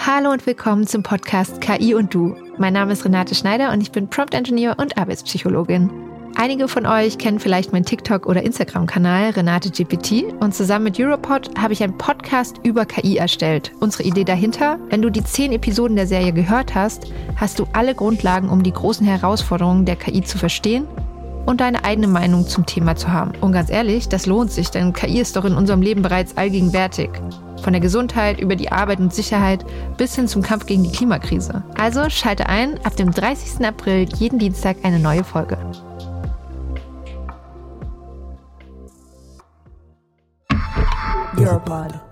Hallo und willkommen zum Podcast KI und du. Mein Name ist Renate Schneider und ich bin Prompt Engineer und Arbeitspsychologin. Einige von euch kennen vielleicht meinen TikTok- oder Instagram-Kanal RenateGPT und zusammen mit Europod habe ich einen Podcast über KI erstellt. Unsere Idee dahinter: wenn du die 10 Episoden der Serie gehört hast, hast du alle Grundlagen, um die großen Herausforderungen der KI zu verstehen und deine eigene Meinung zum Thema zu haben. Und ganz ehrlich, das lohnt sich, denn KI ist doch in unserem Leben bereits allgegenwärtig. Von der Gesundheit über die Arbeit und Sicherheit bis hin zum Kampf gegen die Klimakrise. Also schalte ein, ab dem 30. April jeden Dienstag eine neue Folge. Europod.